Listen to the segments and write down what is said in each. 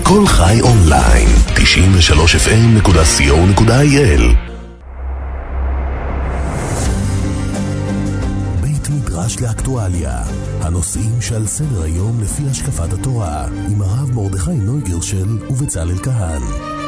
כל חי אונליין, 93fm.co.il. בית מדרש לאקטואליה, הנושאים שעל סדר היום לפי השקפת התורה, עם הרב מרדכי נויגרשל ובצלאל כהן.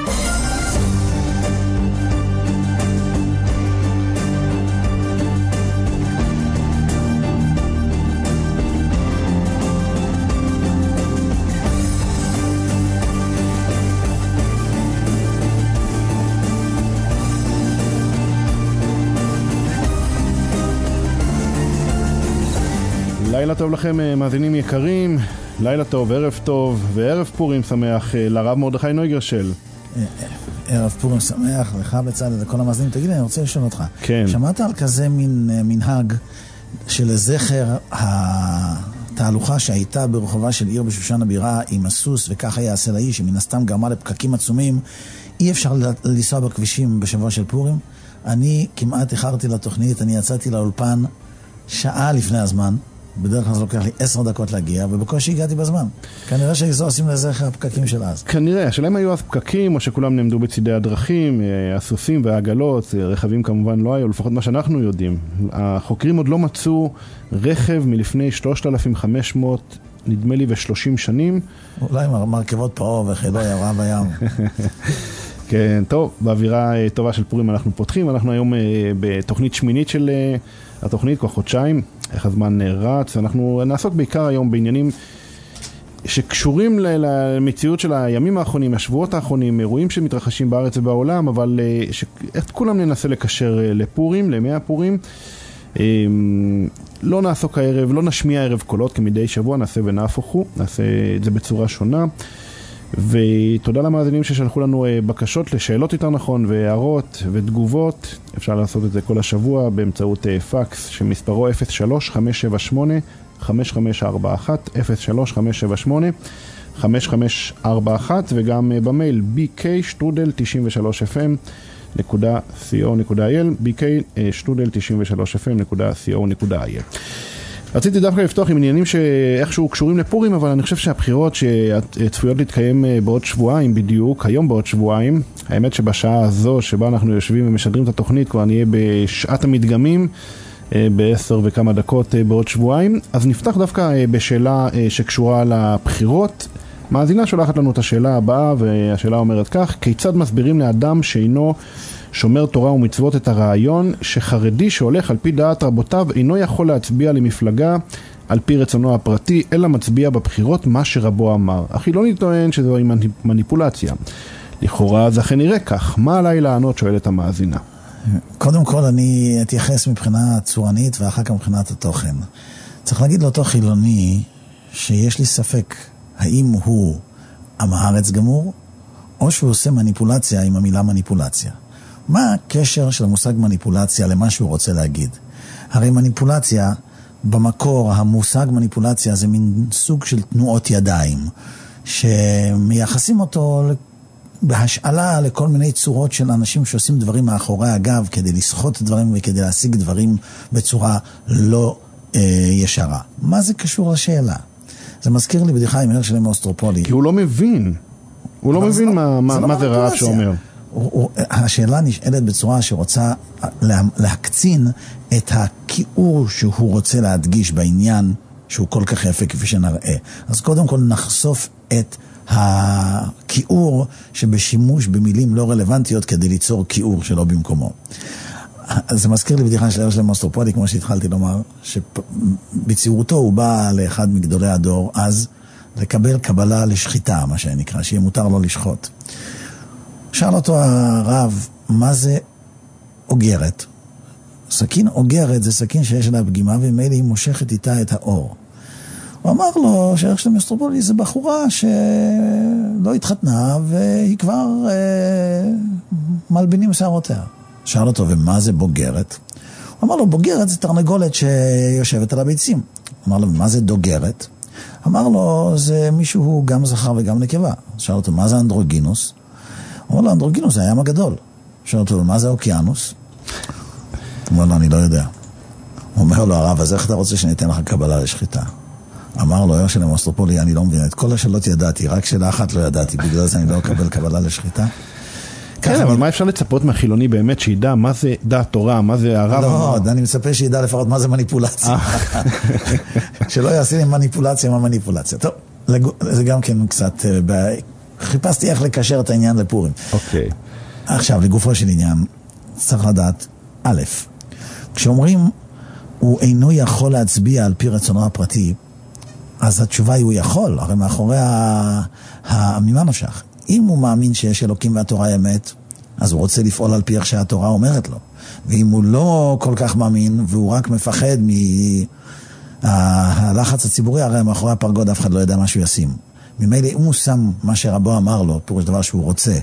לילה טוב לכם מאזינים יקרים, לילה טוב, ערב טוב וערב פורים שמח לרב מרדכי נויגרשל. ערב פורים שמח לך בצלאל לכל המאזינים. תגיד לי, אני רוצה לשאול אותך. כן. שמעת על כזה מנהג שלזכר התהלוכה שהייתה ברחובה של עיר בשושן הבירה עם הסוס, וכך היה הסלעי שמן הסתם גרמה לפקקים עצומים, אי אפשר לנסוע בכבישים בשבוע של פורים? אני כמעט איחרתי לתוכנית, אני יצאתי לאולפן שעה לפני הזמן, בדרך כלל זה לוקח לי 10 דקות להגיע, ובקושי הגעתי בזמן. כנראה שזה עושים לזכר הפקקים של אז. כנראה, השאלה אם היו אז פקקים, או שכולם נעמדו בצידי הדרכים, הסוסים והעגלות, רכבים כמובן לא היו, לפחות מה שאנחנו יודעים. החוקרים עוד לא מצאו רכב מלפני 3,500, נדמה לי, ו30 שנים. אולי מרכבות פרעה וחילו ירה בים. כן, טוב, באווירה טובה של פורים אנחנו פותחים. אנחנו היום בתוכנית שמינית של התוכנית, כבר חודשיים, איך הזמן רץ. אנחנו נעסוק בעיקר היום בעניינים שקשורים למציאות של הימים האחרונים, השבועות האחרונים, אירועים שמתרחשים בארץ ובעולם, אבל את כולם ננסה לקשר לפורים, לימי הפורים. לא נעסוק הערב, לא נשמיע הערב קולות, כמדי שבוע נעשה ונהפוכו, נעשה את זה בצורה שונה. ותודה למאזינים ששלחו לנו בקשות לשאלות יותר נכון, והערות ותגובות. אפשר לעשות את זה כל השבוע באמצעות פקס שמספרו 03-578-5541, 03-578-5541, וגם במייל bk@93fm.co.il, bk@93fm.co.il. רציתי דווקא לפתוח עם עניינים שאיכשהו קשורים לפורים, אבל אני חושב שהבחירות שצפויות להתקיים בעוד שבועיים בדיוק, היום בעוד שבועיים, האמת שבשעה הזו שבה אנחנו יושבים ומשדרים את התוכנית כבר נהיה בשעת המדגמים, ב10 וכמה דקות בעוד שבועיים. אז נפתח דווקא בשאלה שקשורה לבחירות. מאזינה שולחת לנו את השאלה הבאה, והשאלה אומרת כך: כיצד מסבירים לאדם שאינו שומר תורה ומצוות את הרעיון שחרדי שהולך על פי דעת רבותיו אינו יכול להצביע למפלגה על פי רצונו הפרטי, אלא מצביע בבחירות מה שרבו אמר? החילוני טוען שזוהי מניפולציה. לכאורה זה אכן נראה כך. מה עליי לענות? שואלת המאזינה. קודם כל אני אתייחס מבחינה צורנית ואחר כך מבחינת התוכן. צריך להגיד לאותו חילוני שיש לי ספק האם הוא עם הארץ גמור או שהוא עושה מניפולציה עם המילה מניפולציה. מה הקשר של המושג מניפולציה למה שהוא רוצה להגיד? הרי מניפולציה, במקור המושג מניפולציה זה מין סוג של תנועות ידיים, שמייחסים אותו בהשאלה לכל מיני צורות של אנשים שעושים דברים מאחורי הגב כדי לסחוט דברים וכדי להשיג דברים בצורה לא ישרה. מה זה קשור לשאלה? זה מזכיר לי בדיחה עם הרשלם מאוסטרופולי. כי הוא לא מבין. הוא לא מבין מה זה רב שאומר. השאלה נשאלת בצורה שרוצה להקצין את הכיעור שהוא רוצה להדגיש בעניין שהוא כל כך יפה כפי שנראה. אז קודם כל נחשוף את הכיעור שבשימוש במילים לא רלוונטיות כדי ליצור כיעור שלא במקומו. זה מזכיר לי בדיחה של הרשלם מאוסטרופולי, כמו שהתחלתי לומר, שבציורותו הוא בא לאחד מגדולי הדור אז לקבל קבלה לשחיטה, מה שנקרא, שיהיה מותר לו לשחוט. שאל אותו הרב, מה זה אוגרת? סכין אוגרת זה סכין שיש לה פגימה, ומילא היא מושכת איתה את האור. הוא אמר לו שהרשלם מאוסטרופולי זה בחורה שלא התחתנה, והיא כבר מלבינים שערותיה. שאל אותו, ומה זה בוגרת? הוא אמר לו, בוגרת זה תרנגולת שיושבת על הביצים. הוא אמר לו, מה זה דוגרת? אמר לו, זה מישהו גם זכר וגם נקבה. שאל אותו, מה זה אנדרוגינוס? הוא אומר לו, אנדרוגינוס זה הים הגדול. שאל אותו, מה זה אוקיינוס? הוא אומר לו, אני לא יודע. הוא אומר לו, הרב, אז איך אתה רוצה שניתן לך קבלה לשחיטה? אמר לו, היה שלם אוסטרופולי, אני לא מבין, את כל השאלות ידעתי, רק שאלה אחת לא ידעתי, בגלל זה אני לא אקבל קבלה לשחיטה. כן, אבל מה אפשר לצפות מהחילוני באמת, שידע מה זה דעת תורה, מה זה הרב? לא, אני מצפה שידע לפחות מה זה מניפולציה. שלא יעשה לי מניפולציה, מה מניפולציה. טוב, זה גם כן קצת, חיפשתי איך לקשר את העניין לפורים. אוקיי. עכשיו, לגופו של עניין, צריך לדעת, א', כשאומרים, הוא אינו יכול להצביע על פי רצונו הפרטי, אז התשובה היא הוא יכול, הרי מאחורי ממה נפשך. אם הוא מאמין שיש אלוקים והתורה אמת, אז הוא רוצה לפעול על פי איך שהתורה אומרת לו. ואם הוא לא כל כך מאמין, והוא רק מפחד מהלחץ הציבורי, הרי מאחורי הפרגוד אף אחד לא יודע מה שהוא ישים. ממילא אם הוא שם מה שרבו אמר לו, פירוש דבר שהוא רוצה,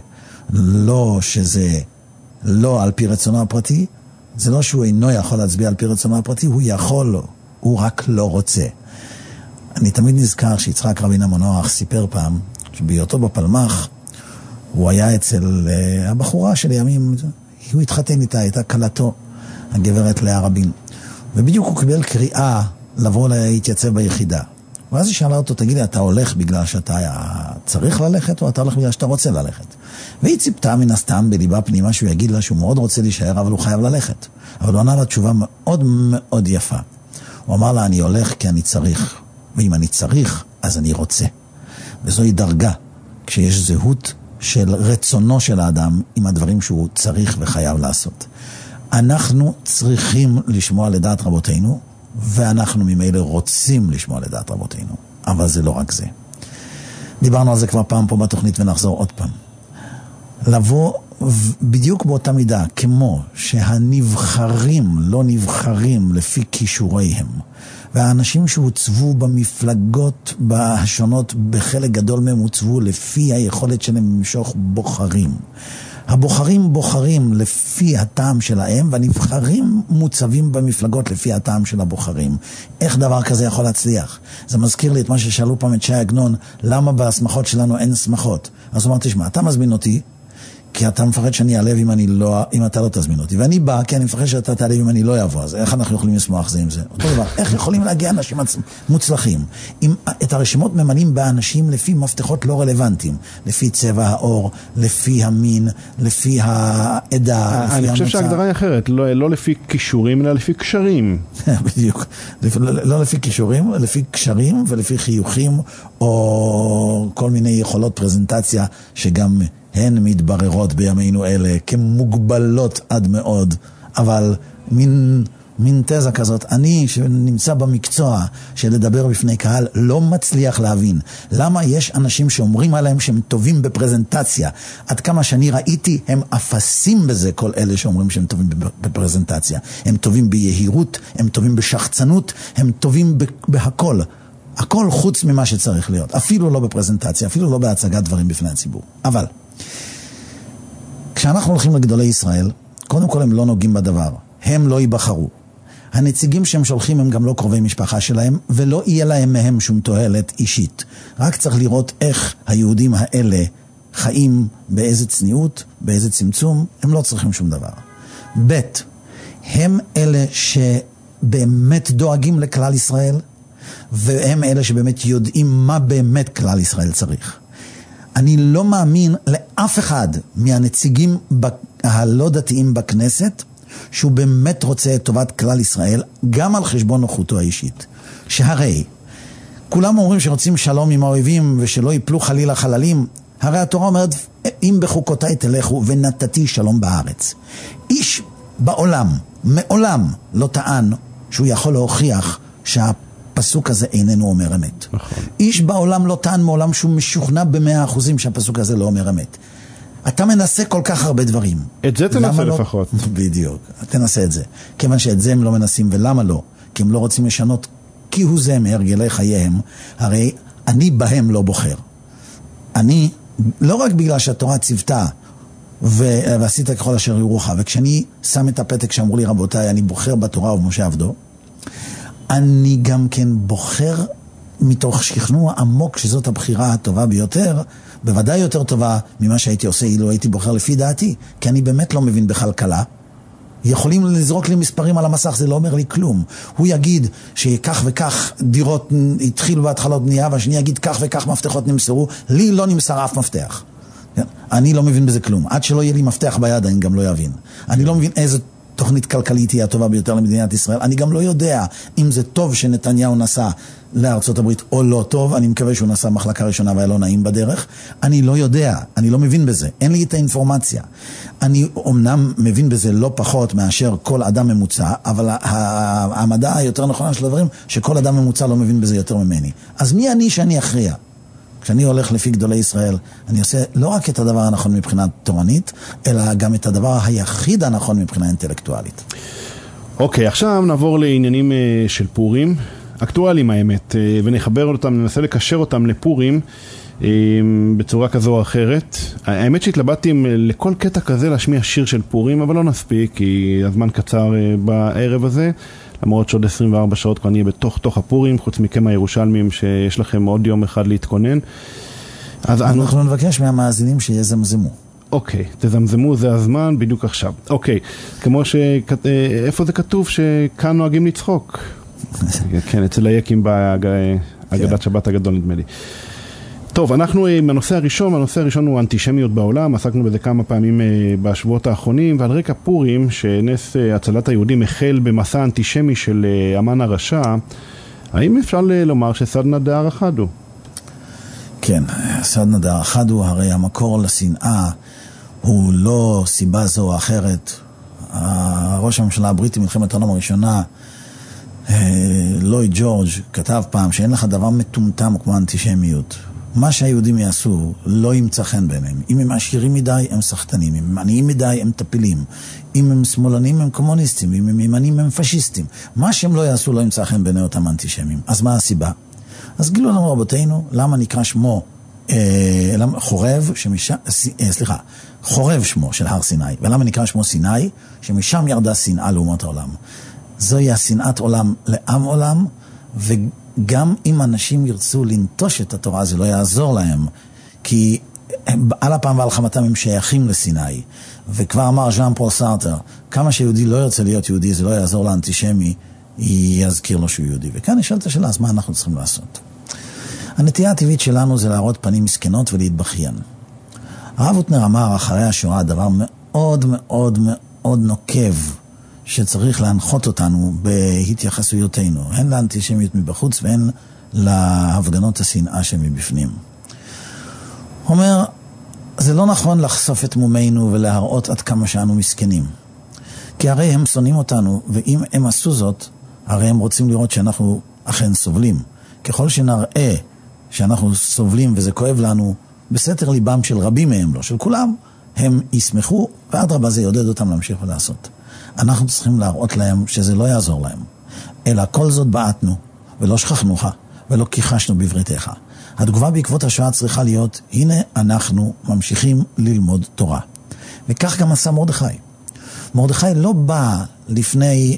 לא שזה לא על פי רצונו הפרטי, זה לא שהוא אינו יכול להצביע על פי רצונו הפרטי, הוא יכול לו, הוא רק לא רוצה. אני תמיד נזכר שיצחק רבין המנוח סיפר פעם, שבהיותו בפלמח, הוא היה אצל הבחורה של ימים, הוא התחתן איתה, הייתה קלתו, הגברת לאה רבין. ובדיוק הוא קיבל קריאה לבוא להתייצב ביחידה. ואז היא שאלה אותו, תגיד לי, אתה הולך בגלל שאתה צריך ללכת, או אתה הולך בגלל שאתה רוצה ללכת? והיא ציפתה מן הסתם בליבה פנימה שהוא יגיד לה שהוא מאוד רוצה להישאר, אבל הוא חייב ללכת. אבל הוא ענה לה תשובה מאוד מאוד יפה. הוא אמר לה, אני הולך כי אני צריך, ואם אני צריך, אז אני רוצה. וזוהי דרגה, כשיש זהות של רצונו של האדם עם הדברים שהוא צריך וחייב לעשות. אנחנו צריכים לשמוע לדעת רבותינו, ואנחנו ממילא רוצים לשמוע לדעת רבותינו. אבל זה לא רק זה. דיברנו על זה כבר פעם פה בתוכנית ונחזור עוד פעם. לבוא בדיוק באותה מידה, כמו שהנבחרים לא נבחרים לפי כישוריהם, והאנשים שהוצבו במפלגות השונות, בחלק גדול מהם הוצבו לפי היכולת שלהם למשוך בוחרים. הבוחרים בוחרים לפי הטעם שלהם, והנבחרים מוצבים במפלגות לפי הטעם של הבוחרים. איך דבר כזה יכול להצליח? זה מזכיר לי את מה ששאלו פעם את שי עגנון, למה בהסמכות שלנו אין סמכות? אז הוא אמר, תשמע, אתה מזמין אותי, כי אתה מפחד שאני אעלב אם אתה לא תזמין אותי. ואני בא כי אני מפחד שאתה תעלב אם אני לא יבוא. אז איך אנחנו יכולים לשמוח זה עם זה? אותו דבר, איך יכולים להגיע אנשים מוצלחים? אם את הרשימות ממנים באנשים לפי מפתחות לא רלוונטיים, לפי צבע האור, לפי המין, לפי העדה, לפי אני חושב שההגדרה היא אחרת, לא לפי כישורים, אלא לפי קשרים. בדיוק. לא לפי כישורים, לפי קשרים ולפי חיוכים, או כל מיני יכולות פרזנטציה שגם הן מתבררות בימינו אלה כמוגבלות עד מאוד, אבל מין תזה כזאת, אני שנמצא במקצוע של לדבר בפני קהל לא מצליח להבין למה יש אנשים שאומרים עליהם שהם טובים בפרזנטציה. עד כמה שאני ראיתי הם אפסים בזה, כל אלה שאומרים שהם טובים בפרזנטציה. הם טובים ביהירות, הם טובים בשחצנות, הם טובים בהכל. הכל חוץ ממה שצריך להיות, אפילו לא בפרזנטציה, אפילו לא בהצגת דברים בפני הציבור. אבל כשאנחנו הולכים לגדולי ישראל, קודם כל הם לא נוגעים בדבר, הם לא ייבחרו. הנציגים שהם שולחים הם גם לא קרובי משפחה שלהם, ולא יהיה להם מהם שום תועלת אישית. רק צריך לראות איך היהודים האלה חיים, באיזה צניעות, באיזה צמצום, הם לא צריכים שום דבר. ב' הם אלה שבאמת דואגים לכלל ישראל, והם אלה שבאמת יודעים מה באמת כלל ישראל צריך. אני לא מאמין לאף אחד מהנציגים הלא דתיים בכנסת שהוא באמת רוצה את טובת כלל ישראל, גם על חשבון נוחותו האישית. שהרי כולם אומרים שרוצים שלום עם האויבים ושלא ייפלו חלילה חללים. הרי התורה אומרת, אם בחוקותיי תלכו ונתתי שלום בארץ. איש בעולם מעולם לא טען שהוא יכול להוכיח שהפסוק הזה איננו אומר אמת. נכון. איש בעולם לא טען מעולם שהוא משוכנע ב100% שהפסוק הזה לא אומר אמת. אתה מנסה כל כך הרבה דברים. את זה תנסה לפחות. בדיוק, תנסה את זה. כיוון שאת זה הם לא מנסים, ולמה לא? כי הם לא רוצים לשנות כהוא זה מהרגלי חייהם. הרי אני בהם לא בוחר. אני, לא רק בגלל שהתורה ציוותה, ועשית ככל אשר יורוך, וכשאני שם את הפתק שאמרו לי, רבותיי, אני בוחר בתורה ובמשה עבדו, אני גם כן בוחר מתוך שכנוע עמוק שזאת הבחירה הטובה ביותר, בוודאי יותר טובה ממה שהייתי עושה אילו הייתי בוחר לפי דעתי, כי אני באמת לא מבין בכלכלה, יכולים לזרוק לי מספרים על המסך, זה לא אומר לי כלום. הוא יגיד שכך וכך דירות התחילו בהתחלות בנייה, והשני יגיד כך וכך מפתחות נמסרו, לי לא נמסר אף מפתח. אני לא מבין בזה כלום. עד שלא יהיה לי מפתח ביד, אני גם לא יבין. אני לא מבין איזה תוכנית כלכלית היא הטובה ביותר למדינת ישראל. אני גם לא יודע אם זה טוב שנתניהו נסע לארצות הברית או לא טוב. אני מקווה שהוא נסע מחלקה ראשונה והיה לא נעים בדרך. אני לא יודע, אני לא מבין בזה. אין לי את האינפורמציה. אני אומנם מבין בזה לא פחות מאשר כל אדם ממוצע, אבל המדע היותר נכונה של הדברים, שכל אדם ממוצע לא מבין בזה יותר ממני. אז מי אני שאני אכריע? כשאני הולך לפי גדולי ישראל, אני עושה לא רק את הדבר הנכון מבחינה תורנית, אלא גם את הדבר היחיד הנכון מבחינה אינטלקטואלית. אוקיי, עכשיו נעבור לעניינים של פורים, אקטואליים האמת, ונחבר אותם, ננסה לקשר אותם לפורים בצורה כזו או אחרת. האמת שהתלבטתי לכל קטע כזה להשמיע שיר של פורים, אבל לא נספיק, כי הזמן קצר בערב הזה. למרות שעוד 24 שעות כבר נהיה בתוך הפורים, חוץ מכם הירושלמים שיש לכם עוד יום אחד להתכונן. אז אנחנו נבקש מהמאזינים שיזמזמו. אוקיי, תזמזמו, זה הזמן בדיוק עכשיו. אוקיי, כמו איפה זה כתוב שכאן נוהגים לצחוק? כן, אצל היקים בהגדת שבת הגדול נדמה לי. טוב, אנחנו בנושא הראשון הוא אנטישמיות בעולם, עסקנו בזה כמה פעמים בשבועות האחרונים, ועל רקע פורים, שנס הצלת היהודים החל במסע אנטישמי של אמן הרשע, האם אפשר לומר שסדנא דארעא חד הוא? כן, סדנא דארעא חד הוא, הרי המקור לשנאה הוא לא סיבה זו או אחרת. ראש הממשלה הבריטי מלחמת העולם הראשונה, לויד ג'ורג' כתב פעם שאין לך דבר מטומטם כמו אנטישמיות. מה שהיהודים יעשו לא ימצא חן ביניהם. אם הם עשירים מדי, הם סחטנים. אם הם עניים מדי, הם טפילים. אם הם שמאלנים, הם קומוניסטים. אם הם ימנים, הם פשיסטים. מה שהם לא יעשו לא ימצא חן ביני אותם אנטישמים. אז מה הסיבה? אז גילו לנו רבותינו, למה נקרא שמו חורב שמו של הר סיני. ולמה נקרא שמו סיני? שמשם ירדה שנאה לאומות העולם. זוהי השנאת עולם לעם עולם, וגם אם אנשים ירצו לנטוש את התורה, זה לא יעזור להם, כי על הפעם ועל חמתם הם שייכים לסיני. וכבר אמר ז'אן פול סארטר, כמה שיהודי לא ירצה להיות יהודי, זה לא יעזור לאנטישמי, יזכיר לו שהוא יהודי. וכאן נשאלת השאלה, אז מה אנחנו צריכים לעשות? הנטייה הטבעית שלנו זה להראות פנים מסכנות ולהתבכיין. הרב הוטנר אמר אחרי השואה דבר מאוד מאוד מאוד נוקב, שצריך להנחות אותנו בהתייחסויותינו, הן לאנטישמיות מבחוץ והן להפגנות השנאה שמבפנים. הוא אומר, זה לא נכון לחשוף את מומנו ולהראות עד כמה שאנו מסכנים. כי הרי הם שונאים אותנו, ואם הם עשו זאת, הרי הם רוצים לראות שאנחנו אכן סובלים. ככל שנראה שאנחנו סובלים וזה כואב לנו, בסתר ליבם של רבים מהם, לא של כולם, הם ישמחו, ועד רבה זה יעודד אותם להמשיך ולעשות. אנחנו צריכים להראות להם שזה לא יעזור להם, אלא כל זאת בעטנו, ולא שכחנוך, ולא כיחשנו בבריתך. התגובה בעקבות השואה צריכה להיות, הנה אנחנו ממשיכים ללמוד תורה. וכך גם עשה מרדכי. מרדכי לא בא לפני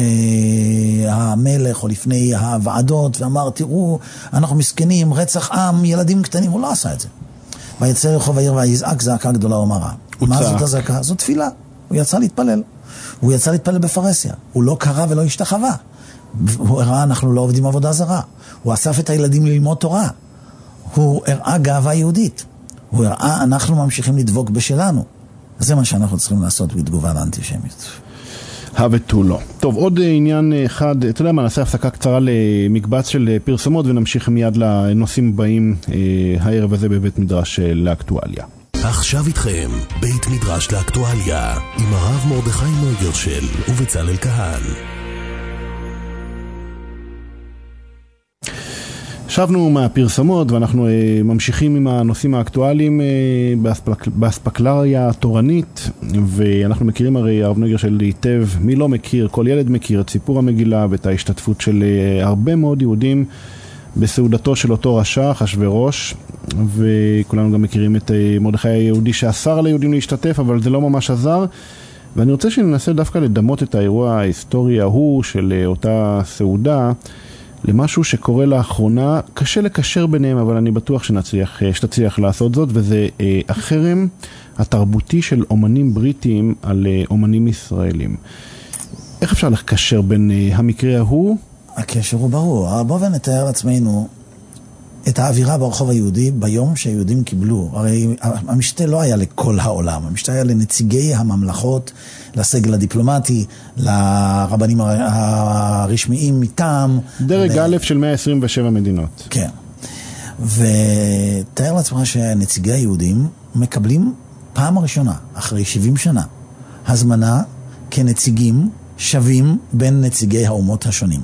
המלך או לפני הוועדות ואמר, תראו, אנחנו מסכנים, רצח עם, ילדים קטנים, הוא לא עשה את זה. ויצא רחוב העיר ויזעק זעקה גדולה ומרה. מה זאת הזעקה? זאת תפילה. הוא יצא להתפלל. הוא יצא להתפלל בפרסיה. הוא לא קרא ולא השתחווה. הוא הראה, אנחנו לא עובדים עבודה זרה. הוא אסף את הילדים ללמוד תורה. הוא הראה גאווה יהודית. הוא הראה, אנחנו ממשיכים לדבוק בשלנו. זה מה שאנחנו צריכים לעשות בתגובה לאנטישמיות. ותו לא. טוב, עוד עניין אחד, אתה יודע מה, נעשה הפסקה קצרה למקבץ של פרסומות ונמשיך מיד לנושאים הבאים הערב הזה בבית מדרש לאקטואליה. עכשיו איתכם בית מדרש לאקטואליה עם הרב מרדכי נויגרשל ובצלאל כהן. שבנו מהפרסמות ואנחנו ממשיכים עם הנושאים האקטואליים באספקלריה התורנית, ואנחנו מכירים הרי הרב נויגרשל היטב, מי לא מכיר, כל ילד מכיר את סיפור המגילה ואת ההשתתפות של הרבה מאוד יהודים בסעודתו של אותו רשע, אחשוורוש, וכולנו גם מכירים את מרדכי היהודי שאסר ליהודים להשתתף, אבל זה לא ממש עזר. ואני רוצה שננסה דווקא לדמות את האירוע ההיסטורי ההוא של אותה סעודה, למשהו שקורה לאחרונה, קשה לקשר ביניהם, אבל אני בטוח שתצליח לעשות זאת, וזה החרם התרבותי של אומנים בריטיים על אומנים ישראלים. איך אפשר לקשר בין המקרה ההוא? הקשר הוא ברור. בואו ונתאר לעצמנו את האווירה ברחוב היהודי ביום שהיהודים קיבלו. הרי המשתה לא היה לכל העולם, המשתה היה לנציגי הממלכות, לסגל הדיפלומטי, לרבנים הרשמיים מטעם. דרג א' של 127 מדינות. כן. ותאר לעצמך שנציגי היהודים מקבלים פעם הראשונה, אחרי 70 שנה, הזמנה כנציגים שווים בין נציגי האומות השונים.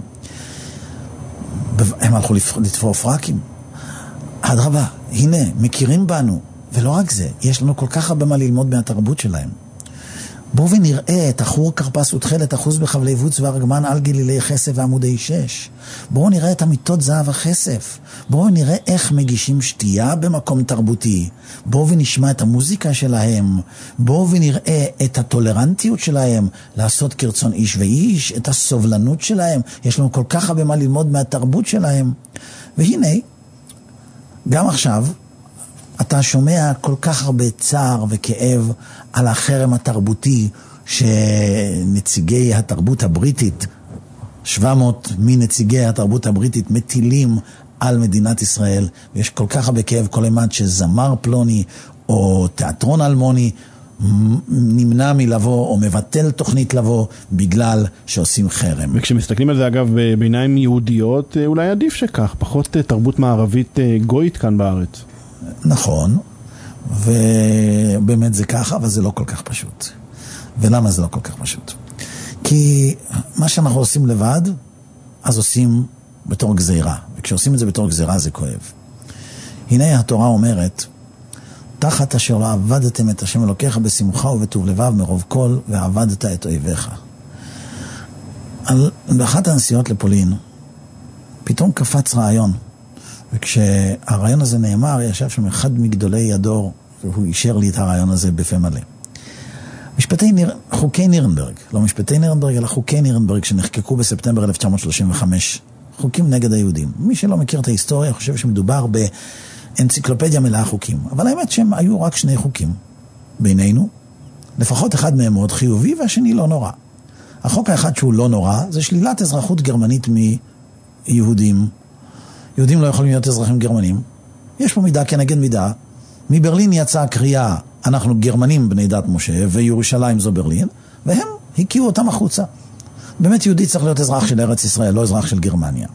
הם הלכו לתפור פרקים. אדרבה, הנה, מכירים בנו. ולא רק זה, יש לנו כל כך הרבה מה ללמוד מהתרבות שלהם. בואו ונראה את החור כרפס ותכלת אחוז בחבלי ווץ והרגמן על גלילי חסף ועמודי 6. בואו נראה את אמיתות זהב החשף. בואו נראה איך מגישים שתייה במקום תרבותי. בואו ונשמע את המוזיקה שלהם. בואו ונראה את הטולרנטיות שלהם, לעשות כרצון איש ואיש, את הסובלנות שלהם. יש לנו כל כך הרבה מה ללמוד מהתרבות שלהם. והנה, גם עכשיו, אתה שומע כל כך הרבה צער וכאב על החרם התרבותי שנציגי התרבות הבריטית, 700 מנציגי התרבות הבריטית מטילים על מדינת ישראל, ויש כל כך הרבה כאב כל אימת שזמר פלוני או תיאטרון אלמוני נמנע מלבוא או מבטל תוכנית לבוא בגלל שעושים חרם. וכשמסתכלים על זה אגב בעיניים יהודיות, אולי עדיף שכך, פחות תרבות מערבית גויית כאן בארץ. נכון, ובאמת זה ככה, אבל זה לא כל כך פשוט. ולמה זה לא כל כך פשוט? כי מה שאנחנו עושים לבד, אז עושים בתור גזירה. וכשעושים את זה בתור גזירה זה כואב. הנה התורה אומרת, תחת אשר לא עבדתם את השם אלוקיך בשמחה ובטוב לבב מרוב כל, ועבדת את אויביך. באחת הנסיעות לפולין, פתאום קפץ רעיון. וכשהרעיון הזה נאמר, ישב שם אחד מגדולי הדור, והוא אישר לי את הרעיון הזה בפה מלא. חוקי נירנברג, לא משפטי נירנברג, אלא חוקי נירנברג שנחקקו בספטמבר 1935, חוקים נגד היהודים. מי שלא מכיר את ההיסטוריה חושב שמדובר באנציקלופדיה מלאה חוקים, אבל האמת שהם היו רק שני חוקים בינינו, לפחות אחד מהם מאוד חיובי והשני לא נורא. החוק האחד שהוא לא נורא זה שלילת אזרחות גרמנית מיהודים. יהודים לא יכולים להיות אזרחים גרמנים. יש פה מידה כנגד מידה. מברלין יצאה קריאה, אנחנו גרמנים בני דת משה, וירושלים זו ברלין, והם הקיעו אותם החוצה. באמת יהודי צריך להיות אזרח של ארץ ישראל, לא אזרח של גרמניה.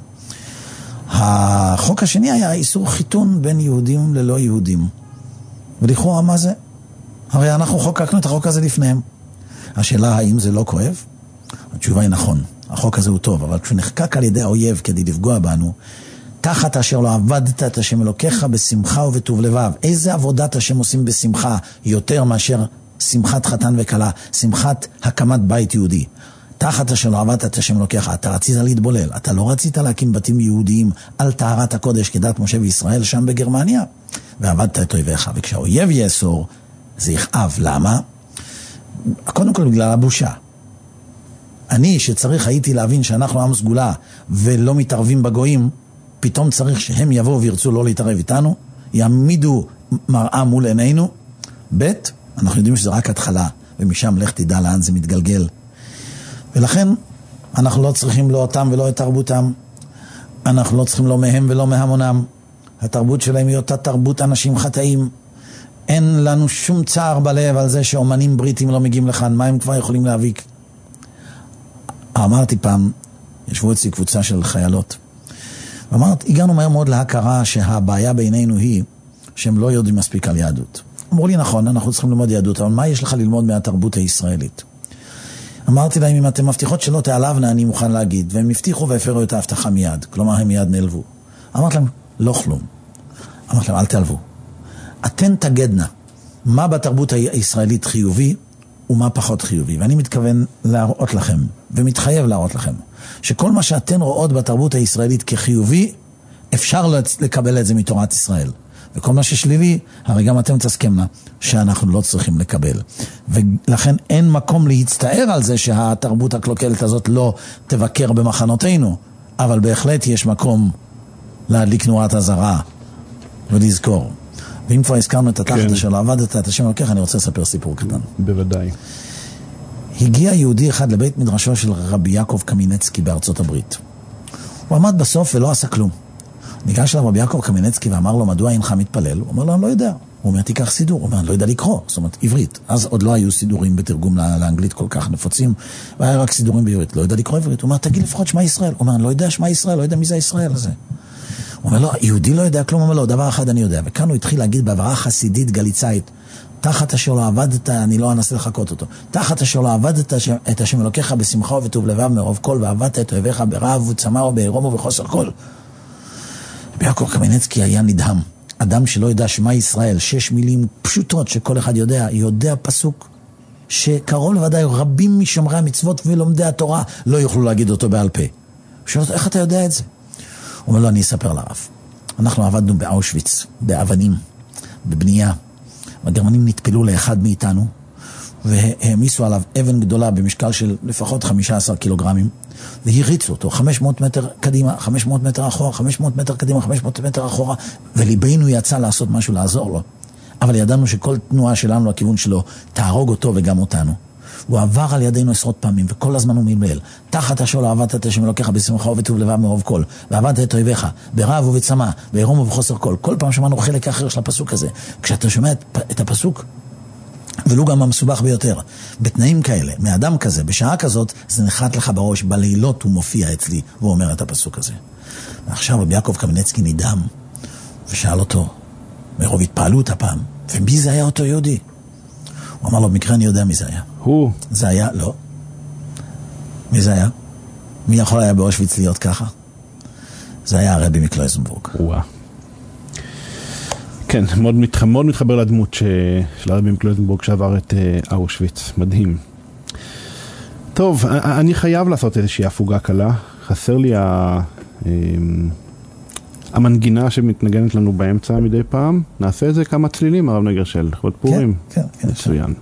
החוק השני היה איסור חיתון בין יהודים ללא יהודים. ולכאורה מה זה? הרי אנחנו חוקקנו את החוק הזה לפניהם. השאלה האם זה לא כואב? התשובה היא נכון. החוק הזה הוא טוב, אבל כשהוא נחקק על ידי האויב כדי לפגוע בנו, תחת אשר לא עבדת את השם אלוקיך בשמחה ובטוב לבב. איזה עבודת השם עושים בשמחה יותר מאשר שמחת חתן וכלה, שמחת הקמת בית יהודי. תחת אשר לא עבדת את השם אלוקיך, אתה רצית להתבולל, אתה לא רצית להקים בתים יהודיים על טהרת הקודש כדת משה וישראל שם בגרמניה, ועבדת את אויביך. וכשהאויב יאסור, זה יכאב. למה? קודם כל בגלל הבושה. אני שצריך הייתי להבין שאנחנו עם סגולה ולא מתערבים בגויים, פתאום צריך שהם יבואו וירצו לא להתערב איתנו, יעמידו מראה מול עינינו. ב' אנחנו יודעים שזה רק התחלה, ומשם לך תדע לאן זה מתגלגל. ולכן אנחנו לא צריכים לא אותם ולא את תרבותם, אנחנו לא צריכים לא מהם ולא מהמונם. התרבות שלהם היא אותה תרבות אנשים חטאים. אין לנו שום צער בלב על זה שאומנים בריטים לא מגיעים לכאן, מה הם כבר יכולים להביק? אמרתי פעם, ישבו אצלי קבוצה של חיילות, ואמרת, הגענו מהר מאוד להכרה שהבעיה בינינו היא שהם לא יודעים מספיק על יהדות. אמרו לי, נכון, אנחנו צריכים ללמוד יהדות, אבל מה יש לך ללמוד מהתרבות הישראלית? אמרתי להם, אם אתם מבטיחות שלא תעלבנה, אני מוכן להגיד, והם הבטיחו והפרו את ההבטחה מיד, כלומר הם מיד נעלבו. אמרתי להם, לא כלום. אמרתי להם, אל תעלבו. אתן תגדנה, מה בתרבות הישראלית חיובי ומה פחות חיובי, ואני מתכוון להראות לכם, ומתחייב להראות לכם, שכל מה שאתן רואות בתרבות הישראלית כחיובי, אפשר לקבל את זה מתורת ישראל. וכל מה ששלילי, הרי גם אתם תסכמנה שאנחנו לא צריכים לקבל. ולכן אין מקום להצטער על זה שהתרבות הקלוקלת הזאת לא תבקר במחנותינו. אבל בהחלט יש מקום להדליק נורת אזהרה ולזכור. ואם כבר הזכרנו את התחת אשר לא עבדת את השם אלוקיך, אני רוצה לספר סיפור קטן. בוודאי. הגיע יהודי אחד לבית מדרשו של רבי יעקב קמינצקי בארצות הברית. הוא עמד בסוף ולא עשה כלום. ניגש אליו רבי יעקב קמינצקי ואמר לו, מדוע אינך מתפלל? הוא אומר לו, אני לא יודע. הוא אומר, תיקח סידור. הוא אומר, אני לא יודע לקרוא. זאת אומרת, עברית. אז עוד לא היו סידורים בתרגום לאנגלית כל כך נפוצים, והיה רק סידורים בעברית. לא יודע לקרוא עברית. הוא אומר, תגיד לפחות שמה ישראל. הוא אומר, אני לא יודע שמה ישראל, לא יודע מי זה ישראל הזה. הוא אומר לו, יהודי לא יודע כלום. הוא אומר לו, דבר אחד אני יודע. וכאן הוא התחיל להגיד בעברה חסידית גליצאית, תחת אשר לא עבדת, אני לא אנסה לחכות אותו. תחת אשר לא עבדת את השם אלוקיך בשמחה ובטוב לבב מרוב כל, ועבדת את אוהביך ברעב וצמא ובעירום ובחוסר כל. יעקב קמינצקי היה נדהם. אדם שלא יודע שמה ישראל, 6 מילים פשוטות שכל אחד יודע פסוק שקרוב לוודאי רבים משומרי המצוות ולומדי התורה לא יוכלו להגיד אותו בעל פה. הוא שואל אותו, איך אתה יודע את זה? הוא אומר לו, אני אספר לרב. אנחנו עבדנו באושוויץ, באבנים, בבנייה. הגרמנים נטפלו לאחד מאיתנו, והעמיסו עליו אבן גדולה במשקל של לפחות 15 קילוגרמים, והריצו אותו 500 מטר קדימה, 500 מטר אחורה, 500 מטר קדימה, 500 מטר אחורה, וליבנו יצא לעשות משהו לעזור לו. אבל ידענו שכל תנועה שלנו לכיוון שלו תהרוג אותו וגם אותנו. הוא עבר על ידינו עשרות פעמים, וכל הזמן הוא מלמל. תחת אשר לא עבדת את השם אלוקיך בשמחה ובטוב לבב מרוב כל, ועבדת את אויביך, ברעב ובצמא, בעירום ובחוסר כל. כל פעם שמענו חלק אחר של הפסוק הזה. כשאתה שומע את הפסוק, ולו גם המסובך ביותר, בתנאים כאלה, מאדם כזה, בשעה כזאת, זה נחת לך בראש, בלילות הוא מופיע אצלי, והוא אומר את הפסוק הזה. ועכשיו רבי יעקב קמינצקי נדהם, ושאל אותו, מרוב התפעלות הפעם, ומי זה היה אותו יהודי? הוא אמר לו, במקרה אני יודע מי זה היה. הוא? זה היה, לא. מי זה היה? מי יכול היה באושוויץ להיות ככה? זה היה הרבי מקלויזנבורג. וואה. כן, מאוד מתחבר לדמות של הרבי מקלויזנבורג שעבר את אושוויץ. מדהים. טוב, אני חייב לעשות איזושהי הפוגה קלה. חסר לי המנגינה שמתנגנת לנו באמצע מדי פעם. נעשה את זה כמה צלילים, הרב נגרשל, לכבוד פורים. כן, כן. מצוין.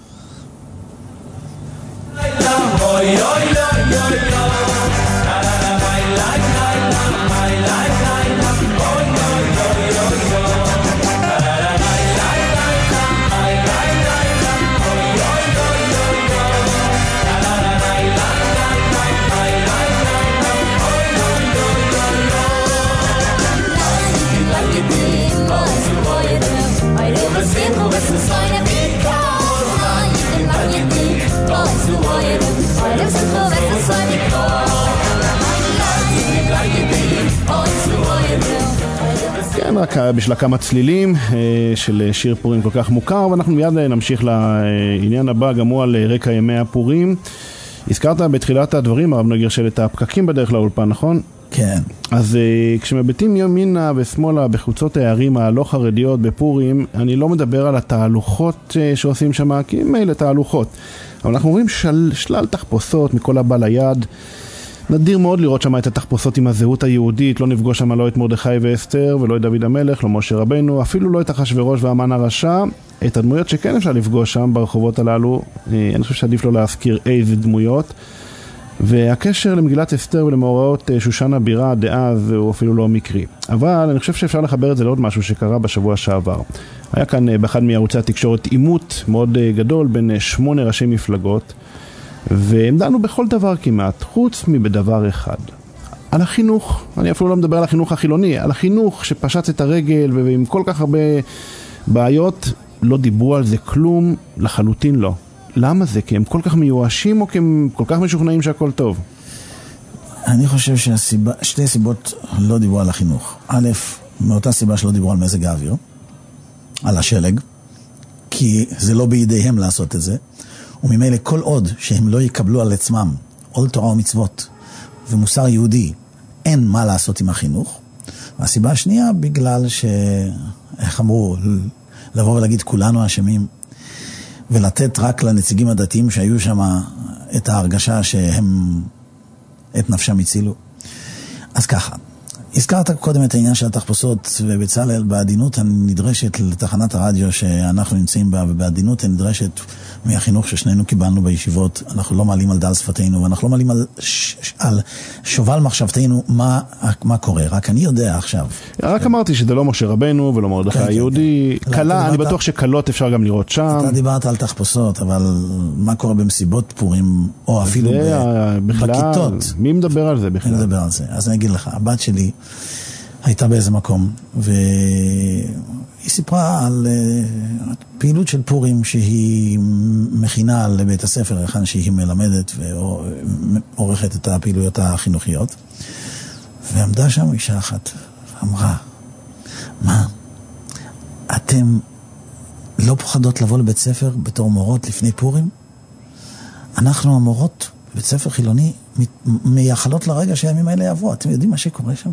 כן, רק בשביל כמה צלילים של שיר פורים כל כך מוכר, ואנחנו מיד נמשיך לעניין הבא, גם הוא על רקע ימי הפורים. הזכרת בתחילת הדברים, הרב נגרשל, את הפקקים בדרך לאולפן, נכון? כן. אז כשמביטים ימינה ושמאלה בחוצות הערים הלא חרדיות בפורים, אני לא מדבר על התהלוכות שעושים שם, כי מילא תהלוכות. אבל אנחנו רואים שלל תחפושות מכל הבא ליד. נדיר מאוד לראות שם את התחפושות עם הזהות היהודית, לא נפגוש שם לא את מרדכי ואסתר ולא את דוד המלך, לא משה רבנו, אפילו לא את אחשוורוש והמן הרשע. את הדמויות שכן אפשר לפגוש שם ברחובות הללו, אני חושב שעדיף לא להזכיר איזה דמויות. והקשר למגילת אסתר ולמאורעות שושן הבירה דאז הוא אפילו לא מקרי. אבל אני חושב שאפשר לחבר את זה לעוד משהו שקרה בשבוע שעבר. היה כאן באחד מערוצי התקשורת עימות מאוד גדול בין 8 ראשי מפלגות, והם דנו בכל דבר כמעט, חוץ מבדבר אחד. על החינוך, אני אפילו לא מדבר על החינוך החילוני, על החינוך שפשט את הרגל ועם כל כך הרבה בעיות, לא דיברו על זה כלום, לחלוטין לא. למה זה? כי הם כל כך מיואשים או כי הם כל כך משוכנעים שהכל טוב? אני חושב שתי סיבות לא דיברו על החינוך. א', מאותה סיבה שלא דיברו על מזג האוויר, על השלג, כי זה לא בידיהם לעשות את זה, וממילא כל עוד שהם לא יקבלו על עצמם עול תורה ומצוות ומוסר יהודי, אין מה לעשות עם החינוך. והסיבה השנייה, בגלל איך אמרו, לבוא ולהגיד כולנו אשמים, ולתת רק לנציגים הדתיים שהיו שם את ההרגשה שהם את נפשם הצילו. אז ככה, הזכרת קודם את העניין של התחפושות, ובצלאל, בעדינות הנדרשת לתחנת הרדיו שאנחנו נמצאים בה, ובעדינות הנדרשת מהחינוך ששנינו קיבלנו בישיבות, אנחנו לא מעלים על דל שפתנו, ואנחנו לא מעלים על שובל מחשבתנו מה קורה. רק אני יודע עכשיו. רק אמרתי שזה לא משה רבנו ולא מרדכי היהודי. קלה, אני בטוח שקלות אפשר גם לראות שם. אתה דיברת על תחפושות, אבל מה קורה במסיבות פורים, או אפילו בכיתות? מי מדבר על זה בכלל? מי מדבר על זה? אז אני אגיד לך, הבת שלי הייתה באיזה מקום, והיא סיפרה על פעילות של פורים שהיא מכינה לבית הספר, היכן שהיא מלמדת ועורכת את הפעילויות החינוכיות. ועמדה שם אישה אחת, ואמרה, מה, אתם לא פוחדות לבוא לבית ספר בתור מורות לפני פורים? אנחנו המורות בבית ספר חילוני מייחלות לרגע שהימים האלה יעברו. אתם יודעים מה שקורה שם?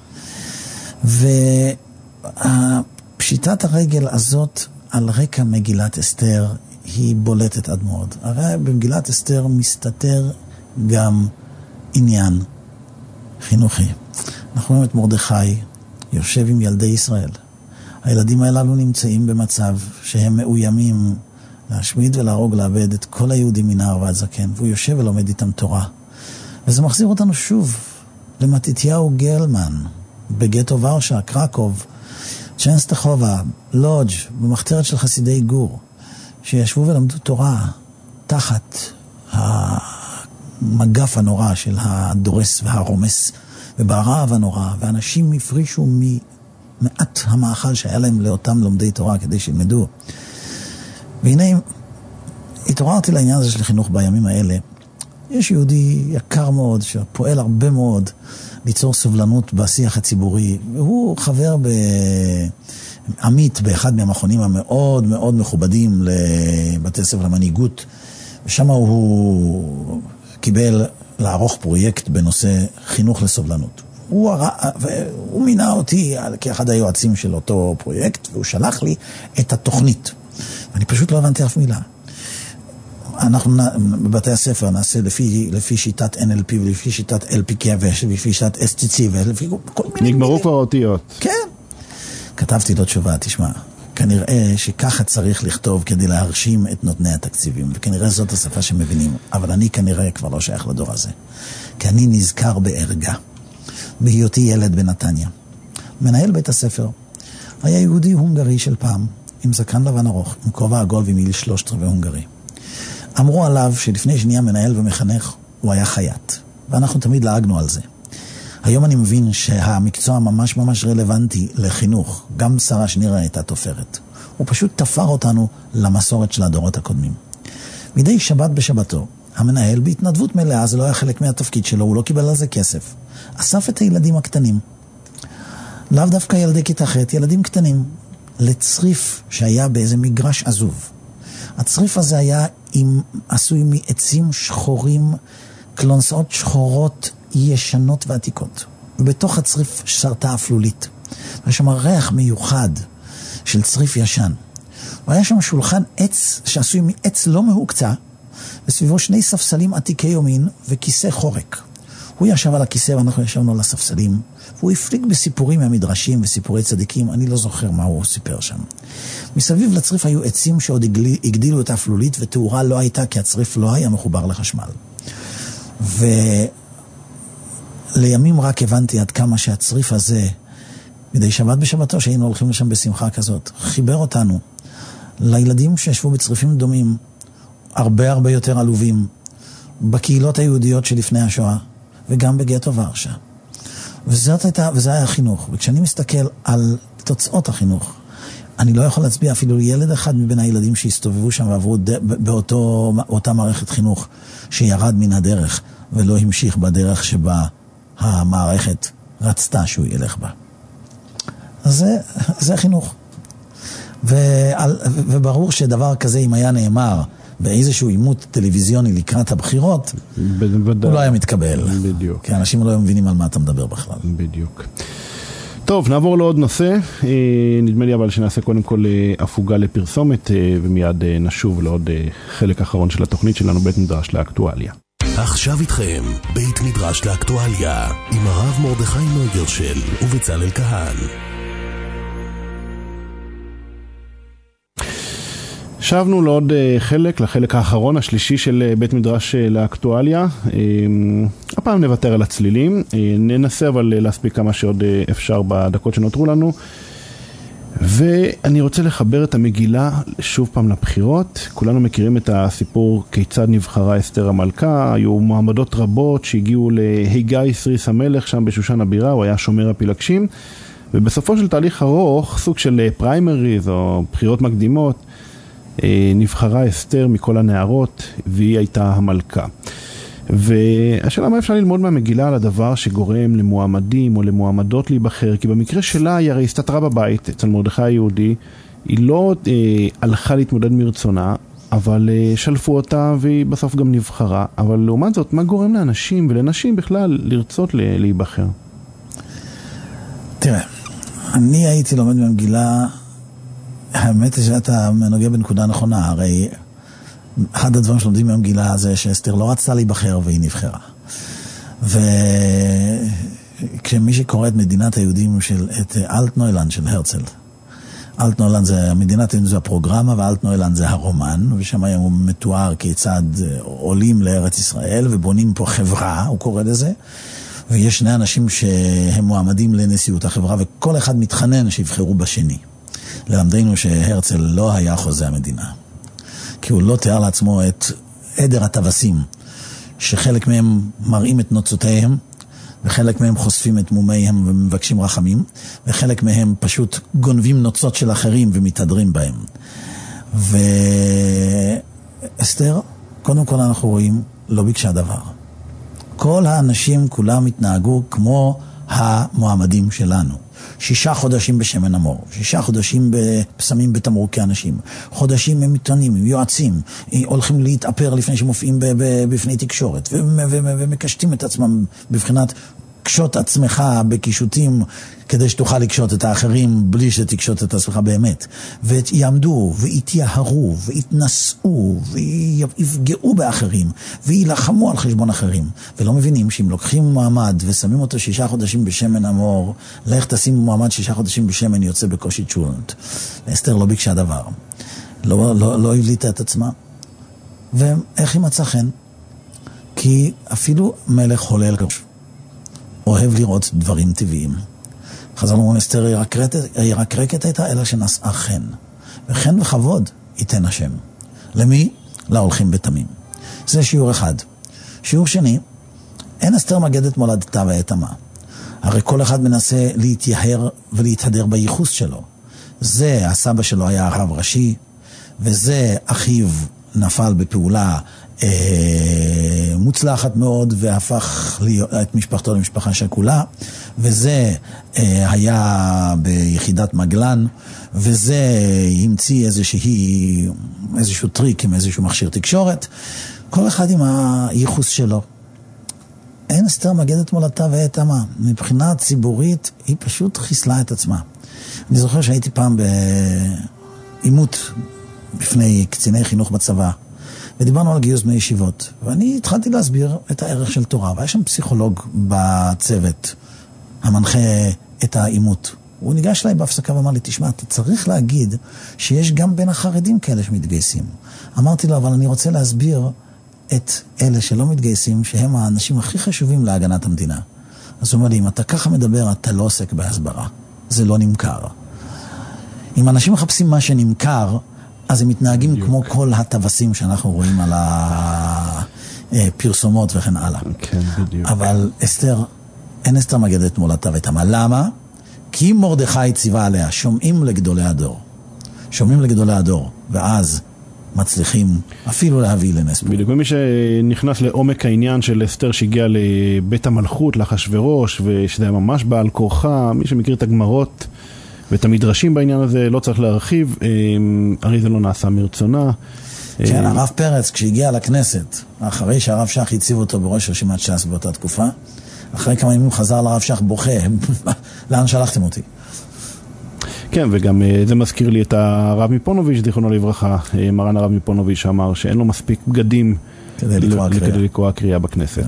ופשיטת הרגל הזאת על רקע מגילת אסתר היא בולטת עד מאוד. הרי במגילת אסתר מסתתר גם עניין חינוכי. אנחנו רואים את מרדכי יושב עם ילדי ישראל. הילדים הללו נמצאים במצב שהם מאוימים להשמיד ולהרוג, לאבד את כל היהודים מנער ועד זקן, והוא יושב ולומד איתם תורה. וזה מחזיר אותנו שוב למתתיהו גלמן, בגטו ורשה, קרקוב, צ'נסטחובה, לודג', במחתרת של חסידי גור, שישבו ולמדו תורה תחת המגף הנורא של הדורס והרומס, וברעב הנורא, ואנשים הפרישו ממעט המאכל שהיה להם לאותם לומדי תורה כדי שילמדו. והנה, התעוררתי לעניין הזה של חינוך בימים האלה. יש יהודי יקר מאוד שפועל הרבה מאוד ליצור סובלנות בשיח הציבורי, והוא חבר עמית באחד מהמכונים המאוד מאוד מכובדים לבתי ספר למנהיגות, ושם הוא קיבל לערוך פרויקט בנושא חינוך לסובלנות. הוא מינה אותי כאחד היועצים של אותו פרויקט, והוא שלח לי את התוכנית. אני פשוט לא הבנתי אף מילה. אנחנו בבתי הספר נעשה לפי שיטת NLP ולפי שיטת LPK ולפי שיטת STC ולפי כל מיני... נגמרו כבר אותיות. כן. כתבתי לו תשובה, תשמע, כנראה שככה צריך לכתוב כדי להרשים את נותני התקציבים, וכנראה זאת השפה שמבינים, אבל אני כנראה כבר לא שייך לדור הזה. כי אני נזכר בערגה, בהיותי ילד בנתניה. מנהל בית הספר היה יהודי הונגרי של פעם, עם זקן לבן ארוך, עם כובע עגול ומיל 3/4 הונגרי. אמרו עליו שלפני שנייה מנהל ומחנך הוא היה חייט, ואנחנו תמיד לעגנו על זה. היום אני מבין שהמקצוע ממש ממש רלוונטי לחינוך. גם שרה שנירה הייתה תופרת. הוא פשוט תפר אותנו למסורת של הדורות הקודמים. מדי שבת בשבתו, המנהל בהתנדבות מלאה, זה לא היה חלק מהתפקיד שלו, הוא לא קיבל על זה כסף. אסף את הילדים הקטנים, לאו דווקא ילדי כיתה ח', ילדים קטנים, לצריף שהיה באיזה מגרש עזוב. הצריף הזה היה עשוי מעצים שחורים, קלונסאות שחורות ישנות ועתיקות. ובתוך הצריף שרתה אפלולית. והיה שם ריח מיוחד של צריף ישן. והיה שם שולחן עץ שעשוי מעץ לא מהוקצה, וסביבו 2 ספסלים עתיקי יומין וכיסא חורק. הוא ישב על הכיסא ואנחנו ישבנו על הספסלים, והוא הפליג בסיפורים מהמדרשים וסיפורי צדיקים, אני לא זוכר מה הוא סיפר שם. מסביב לצריף היו עצים שעוד הגדילו את האפלולית, ותאורה לא הייתה כי הצריף לא היה מחובר לחשמל. ולימים רק הבנתי עד כמה שהצריף הזה, מדי שבת בשבתו שהיינו הולכים לשם בשמחה כזאת, חיבר אותנו לילדים שישבו בצריפים דומים, הרבה הרבה יותר עלובים, בקהילות היהודיות שלפני השואה, וגם בגטו ורשה. וזה היה החינוך. וכשאני מסתכל על תוצאות החינוך, אני לא יכול להצביע אפילו ילד אחד מבין הילדים שהסתובבו שם ועברו באותה מערכת חינוך שירד מן הדרך ולא המשיך בדרך שבה המערכת רצתה שהוא ילך בה. אז זה החינוך. וברור שדבר כזה, אם היה נאמר באיזשהו עימות טלוויזיוני לקראת הבחירות, הוא לא היה מתקבל. בדיוק. כי אנשים לא מבינים על מה אתה מדבר בכלל. בדיוק. טוב, נעבור לעוד נושא. נדמה לי אבל שנעשה קודם כל הפוגה לפרסומת, ומיד נשוב לעוד חלק אחרון של התוכנית שלנו, בית מדרש לאקטואליה. עכשיו איתכם בית מדרש לאקטואליה עם הרב מרדכי נויגרשל ובצלאל כהן. שבנו לעוד לחלק האחרון, השלישי של בית מדרש לאקטואליה. הפעם נוותר על הצלילים, ננסה אבל להספיק כמה שעוד אפשר בדקות שנותרו לנו. ואני רוצה לחבר את המגילה שוב פעם לבחירות. כולנו מכירים את הסיפור כיצד נבחרה אסתר המלכה. היו מועמדות רבות שהגיעו להיגאי סריס המלך שם בשושן הבירה, הוא היה שומר הפילגשים. ובסופו של תהליך ארוך, סוג של פריימריז או בחירות מקדימות, נבחרה אסתר מכל הנערות והיא הייתה המלכה. והשאלה מה אפשר ללמוד מהמגילה על הדבר שגורם למועמדים או למועמדות להיבחר, כי במקרה שלה היא הרי הסתתרה בבית אצל מרדכי היהודי, היא לא הלכה להתמודד מרצונה, אבל שלפו אותה והיא בסוף גם נבחרה. אבל לעומת זאת, מה גורם לאנשים ולנשים בכלל לרצות להיבחר? תראה, אני הייתי לומד מהמגילה, האמת היא שאתה נוגע בנקודה נכונה, הרי אחד הדברים שלומדים מהמגילה זה שאסתר לא רצתה להיבחר והיא נבחרה. וכשמי שקורא את מדינת היהודים את אלטנוילנד של הרצל, אלטנוילנד זה מדינת היהודים, זה הפרוגרמה, ואלטנוילנד זה הרומן, ושם היום הוא מתואר כיצד עולים לארץ ישראל ובונים פה חברה, הוא קורא לזה, ויש שני אנשים שהם מועמדים לנשיאות החברה, וכל אחד מתחנן שיבחרו בשני. ללמדנו שהרצל לא היה חוזה המדינה, כי הוא לא תיאר לעצמו את עדר הטווסים, שחלק מהם מראים את נוצותיהם, וחלק מהם חושפים את מומיהם ומבקשים רחמים, וחלק מהם פשוט גונבים נוצות של אחרים ומתהדרים בהם. ואסתר, קודם כל אנחנו רואים, לא ביקשה דבר. כל האנשים כולם התנהגו כמו המועמדים שלנו. 6 חודשים בשמן המור, 6 חודשים בפסמים בתמרוקי אנשים, חודשים הם מתענים, הם יועצים, הולכים להתאפר לפני שמופיעים בפני תקשורת, ומקשטים את עצמם בבחינת קשות עצמך בקישוטים, כדי שתוכל לקשות את האחרים בלי שתקשות את עצמך באמת. ויעמדו, ויתייהרו, ויתנסעו, ויפגעו באחרים, וילחמו על חשבון אחרים. ולא מבינים שאם לוקחים מועמד ושמים אותו 6 חודשים בשמן המור, לך תשים מועמד 6 חודשים בשמן יוצא בקושי צ'ולנט. אסתר לא ביקשה דבר. לא הבליטה את עצמה. ואיך היא מצא חן? כי אפילו מלך חולל אוהב לראות דברים טבעיים. חז"ל אומרים, אסתר ירקרקת הייתה אלא שנשאה חן. וחן וכבוד ייתן השם. למי? להולכים בתמים. זה שיעור אחד. שיעור שני, אין אסתר מגדת מולדתה ויתמה. הרי כל אחד מנסה להתייהר ולהתהדר בייחוס שלו. זה הסבא שלו היה הרב ראשי, וזה אחיו נפל בפעולה מוצלחת מאוד והפך את משפחתו למשפחה שכולה, וזה היה ביחידת מגלן, וזה המציא איזשהו טריק עם איזשהו מכשיר תקשורת, כל אחד עם הייחוס שלו. אין אסתר מגדת מולדתה ויתמה. מבחינה ציבורית היא פשוט חיסלה את עצמה. אני זוכר שהייתי פעם בעימות בפני קציני חינוך בצבא, ודיברנו על גיוס בני ישיבות, ואני התחלתי להסביר את הערך של תורה, והיה שם פסיכולוג בצוות המנחה את העימות. הוא ניגש אליי בהפסקה ואמר לי, תשמע, אתה צריך להגיד שיש גם בין החרדים כאלה שמתגייסים. אמרתי לו, אבל אני רוצה להסביר את אלה שלא מתגייסים, שהם האנשים הכי חשובים להגנת המדינה. אז הוא אומר לי, אם אתה ככה מדבר, אתה לא עוסק בהסברה. זה לא נמכר. אם אנשים מחפשים מה שנמכר, אז הם מתנהגים בדיוק כמו כל הטווסים שאנחנו רואים על הפרסומות וכן הלאה. כן, בדיוק. אבל אסתר, אין אסתר מגדת מולדתה ויתמה. למה? כי מרדכי ציווה עליה, שומעים לגדולי הדור. שומעים לגדולי הדור, ואז מצליחים אפילו להביא לנס. בדיוק, ומי שנכנס לעומק העניין של אסתר שהגיע לבית המלכות, לאחשוורוש, ושזה היה ממש בעל כורחה, מי שמכיר את הגמרות ואת המדרשים בעניין הזה, לא צריך להרחיב, הרי זה לא נעשה מרצונה. כן, הרב פרץ, כשהגיע לכנסת, אחרי שהרב שך הציב אותו בראש רשימת ש"ס באותה תקופה, אחרי כמה ימים חזר לרב שך בוכה, לאן שלחתם אותי? כן, וגם זה מזכיר לי את הרב מפונוביץ', זיכרונו לברכה, מרן הרב מפונוביץ' אמר שאין לו מספיק בגדים כדי לקרוא קריאה בכנסת.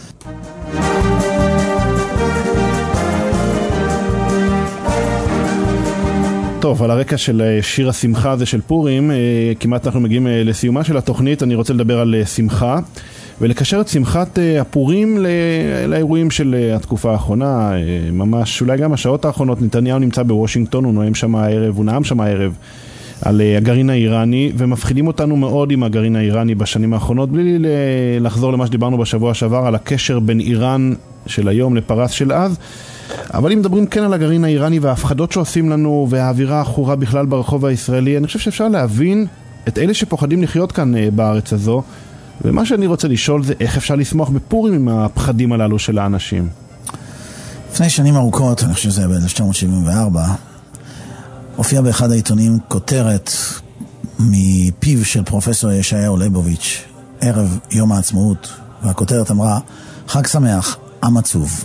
טוב, על הרקע של שיר השמחה הזה של פורים, כמעט אנחנו מגיעים לסיומה של התוכנית. אני רוצה לדבר על שמחה, ולקשר את שמחת הפורים לאירועים של התקופה האחרונה, ממש אולי גם השעות האחרונות. נתניהו נמצא בוושינגטון, הוא נאם שם הערב על הגרעין האיראני, ומפחידים אותנו מאוד עם הגרעין האיראני בשנים האחרונות, בלי לחזור למה שדיברנו בשבוע שעבר על הקשר בין איראן של היום לפרס של אז. אבל אם מדברים כן על הגרעין האיראני וההפחדות שעושים לנו והאווירה האחורה בכלל ברחוב הישראלי, אני חושב שאפשר להבין את אלה שפוחדים לחיות כאן בארץ הזו, ומה שאני רוצה לשאול זה איך אפשר לשמוח בפורים עם הפחדים הללו של האנשים. לפני שנים ארוכות, אני חושב שזה ב-1974, הופיע באחד העיתונים כותרת מפיו של פרופסור ישעיהו ליבוביץ' ערב יום העצמאות, והכותרת אמרה, חג שמח, עם עצוב.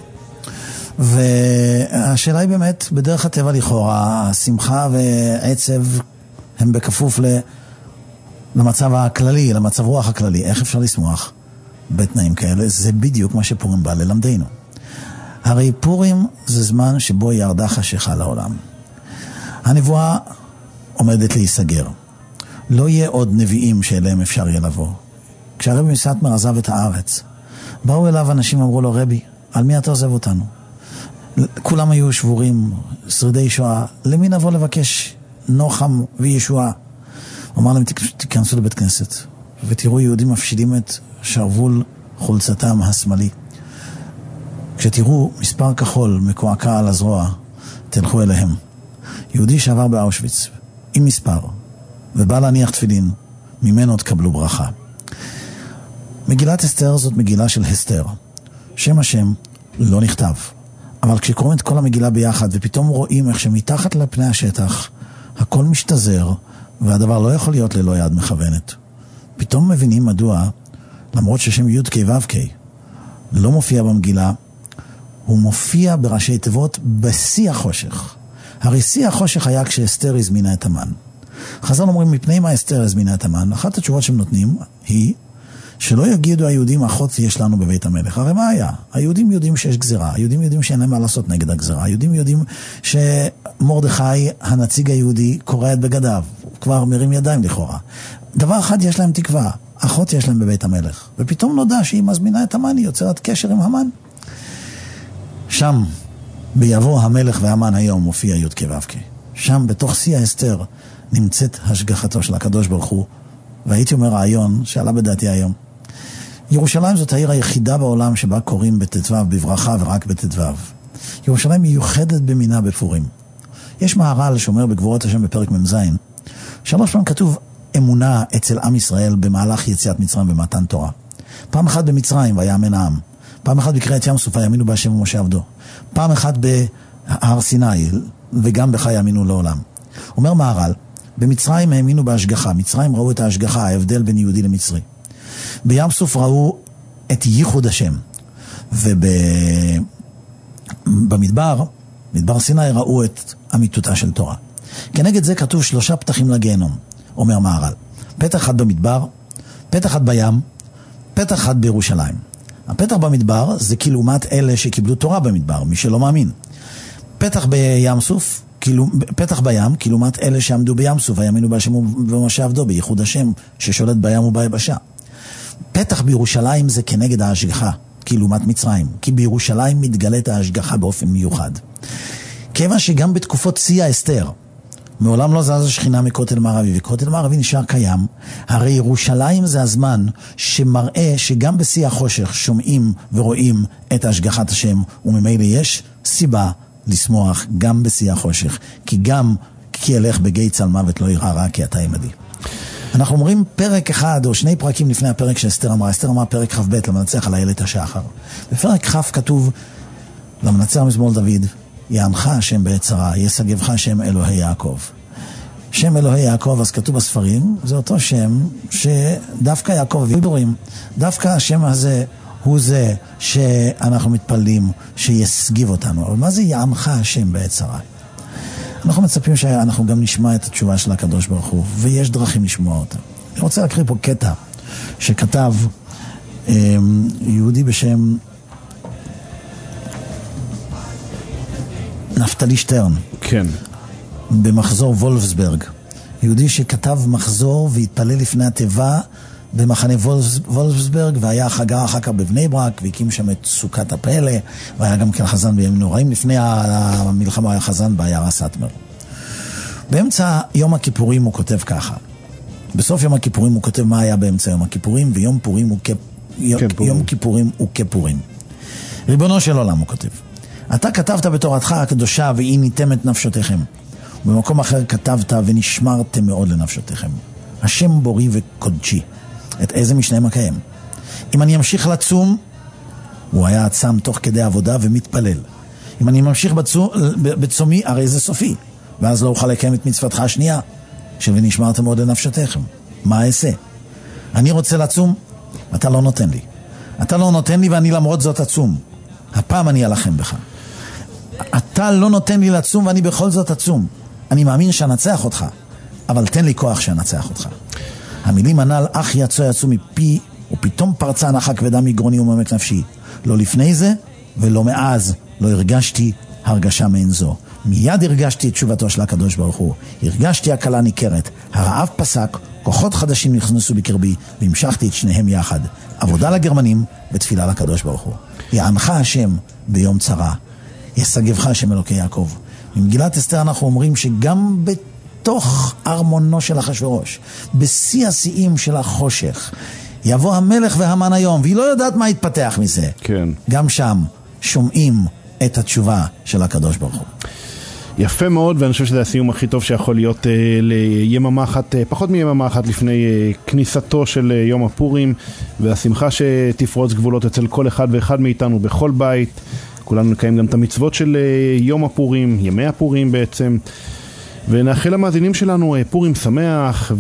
והשאלה היא באמת, בדרך הטבע לכאורה, השמחה ועצב הם בכפוף למצב הכללי, למצב רוח הכללי. איך אפשר לשמוח בתנאים כאלה? זה בדיוק מה שפורים בא ללמדנו. הרי פורים זה זמן שבו ירדה חשיכה לעולם. הנבואה עומדת להיסגר. לא יהיה עוד נביאים שאליהם אפשר יהיה לבוא. כשהרבי מסאטמר עזב את הארץ, באו אליו אנשים ואמרו לו, רבי, על מי אתה עוזב אותנו? כולם היו שבורים, שרידי שואה, למי נבוא לבקש נוחם וישוע? הוא אמר להם, תיכנסו לבית כנסת, ותראו יהודים מפשידים את שרוול חולצתם השמאלי. כשתראו מספר כחול מקועקע על הזרוע, תלכו אליהם. יהודי שעבר באושוויץ, עם מספר, ובא להניח תפילין, ממנו תקבלו ברכה. מגילת אסתר זאת מגילה של הסתר. שם השם לא נכתב. אבל כשקוראים את כל המגילה ביחד, ופתאום רואים איך שמתחת לפני השטח, הכל משתזר, והדבר לא יכול להיות ללא יד מכוונת. פתאום מבינים מדוע, למרות ששם י' כ' ו' כ' לא מופיע במגילה, הוא מופיע בראשי תיבות בשיא החושך. הרי שיא החושך היה כשאסתר הזמינה את המן. חז"ל אומרים, מפני מה אסתר הזמינה את המן? אחת התשובות שהם נותנים היא שלא יגידו היהודים, אחות יש לנו בבית המלך. הרי מה היה? היהודים יודעים שיש גזירה, היהודים יודעים שאין להם מה לעשות נגד הגזירה, היהודים יודעים שמרדכי, הנציג היהודי, קורע את בגדיו, הוא כבר מרים ידיים לכאורה. דבר אחד יש להם תקווה, אחות יש להם בבית המלך. ופתאום נודע שהיא מזמינה את המן, היא יוצרת קשר עם המן. שם, ביבוא המלך והמן היום, מופיע י' כ' ו' כ'. שם, בתוך שיא ההסתר, נמצאת השגחתו של הקדוש ברוך הוא, והייתי אומר רעיון שעלה בדעתי היום. ירושלים זאת העיר היחידה בעולם שבה קוראים בט"ו בברכה ורק בט"ו. ירושלים מיוחדת במינה בפורים. יש מהר"ל שאומר בגבורות השם בפרק מ"ז, 3 פעמים כתוב אמונה אצל עם ישראל במהלך יציאת מצרים במתן תורה. פעם אחת במצרים ויאמן העם. פעם אחת בקריאת ים סוף ויאמינו בהשם ומשה עבדו. פעם אחת בהר סיני וגם בך יאמינו לעולם. אומר מהר"ל, במצרים האמינו בהשגחה, מצרים ראו את ההשגחה, ההבדל בין יהודי למצרי. בים סוף ראו את ייחוד השם, ובמדבר, מדבר סיני, ראו את אמיתותה של תורה. כנגד זה כתוב 3 פתחים לגיהנום, אומר מהר"ל. פתח אחד במדבר, פתח אחד בים, פתח אחד בירושלים. הפתח במדבר זה כלעומת אלה שקיבלו תורה במדבר, מי שלא מאמין. פתח בים סוף, פתח בים, כלעומת אלה שעמדו בים סוף, ויאמינו בהשם ומשה עבדו, בייחוד השם ששולט בים וביבשה. פתח בירושלים זה כנגד ההשגחה, כלעומת מצרים, כי בירושלים מתגלית ההשגחה באופן מיוחד. כיוון שגם בתקופות שיא האסתר, מעולם לא זז השכינה מכותל מערבי, וכותל מערבי נשאר קיים, הרי ירושלים זה הזמן שמראה שגם בשיא החושך שומעים ורואים את השגחת השם, וממילא יש סיבה לשמוח גם בשיא החושך, כי ילך בגיא צל מוות לא יראה רע כי אתה עמדי. אנחנו אומרים פרק אחד או 2 פרקים לפני הפרק שאסתר אמרה. אסתר אמרה פרק כ"ב למנצח על איילת השחר. בפרק כ' כתוב למנצח מזמור דוד, יענך השם בעת צרה, ישגבך שם אלוהי יעקב. שם אלוהי יעקב, אז כתוב בספרים, זה אותו שם שדווקא יעקב וידורים, דווקא השם הזה הוא זה שאנחנו מתפללים שיסגיב אותנו. אבל מה זה יענך השם בעת צרה? אנחנו מצפים שאנחנו גם נשמע את התשובה של הקדוש ברוך הוא, ויש דרכים לשמוע אותה. אני רוצה להקריא פה קטע שכתב יהודי בשם נפתלי שטרן. כן. במחזור וולפסברג. יהודי שכתב מחזור והתפלל לפני התיבה במחנה וולפסברג, והיה חגר אחר כך בבני ברק, והקים שם את סוכת הפלא, והיה גם כן חזן בימים נוראים. לפני המלחמה היה חזן בעיירה סאטמר. באמצע יום הכיפורים הוא כותב ככה. בסוף יום הכיפורים הוא כותב מה היה באמצע יום הכיפורים, ויום פורים הוא יום כיפורים הוא כפורים. ריבונו של עולם, הוא כותב, אתה כתבת בתורתך הקדושה והיא ניתמת נפשותיכם. ובמקום אחר כתבת ונשמרתם מאוד לנפשותיכם. השם בורי וקודשי. את איזה משניהם הקיים? אם אני אמשיך לצום, הוא היה עצם תוך כדי עבודה ומתפלל. אם אני ממשיך בצומי, הרי זה סופי. ואז לא אוכל לקיים את מצוותך השנייה, ונשמרתם מאוד לנפשותיכם. מה אעשה? אני רוצה לצום, אתה לא נותן לי. אתה לא נותן לי ואני למרות זאת עצום. הפעם אני אלחם בך. אתה לא נותן לי לצום ואני בכל זאת עצום. אני מאמין שאנצח אותך, אבל תן לי כוח שאנצח אותך. המילים הנ"ל אך יצאו מפי, ופתאום פרצה הנחה כבדה מגרוני ומעמק נפשי. לא לפני זה ולא מאז לא הרגשתי הרגשה מעין זו. מיד הרגשתי את תשובתו של הקדוש ברוך הוא. הרגשתי הקלה ניכרת, הרעב פסק, כוחות חדשים נכנסו בקרבי, והמשכתי את שניהם יחד. עבודה לגרמנים ותפילה לקדוש ברוך הוא. יענך השם ביום צרה, יסגבך השם אלוקי יעקב. במגילת אסתר אנחנו אומרים שגם בתוך ארמונו של אחשוורוש, בשיא השיאים של החושך, יבוא המלך והמן היום, והיא לא יודעת מה יתפתח מזה. כן. גם שם שומעים את התשובה של הקדוש ברוך הוא. יפה מאוד, ואני חושב שזה הסיום הכי טוב שיכול להיות ליממה אחת, פחות מיממה אחת לפני כניסתו של יום הפורים, והשמחה שתפרוץ גבולות אצל כל אחד ואחד מאיתנו בכל בית. כולנו נקיים גם את המצוות של יום הפורים, ימי הפורים בעצם, ונאחל למאזינים שלנו פורים שמח,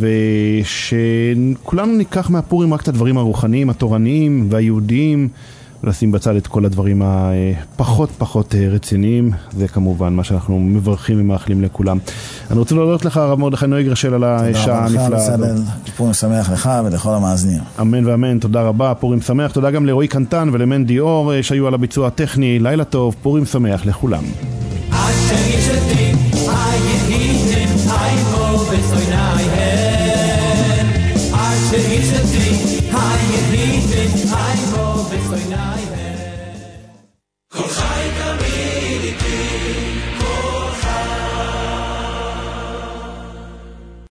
ושכולנו ניקח מהפורים רק את הדברים הרוחניים, התורניים והיהודיים, ולשים בצד את כל הדברים הפחות רציניים. זה כמובן מה שאנחנו מברכים ומאחלים לכולם. אני רוצה להודות לך הרב מרדכי נוי גרשל על השעה הנפלאה הזאת. פורים שמח לך ולכל המאזינים. אמן ואמן, תודה רבה, פורים שמח. תודה גם לרועי קנטן ולמנדי אור שהיו על הביצוע הטכני. לילה טוב, פורים שמח לכולם. I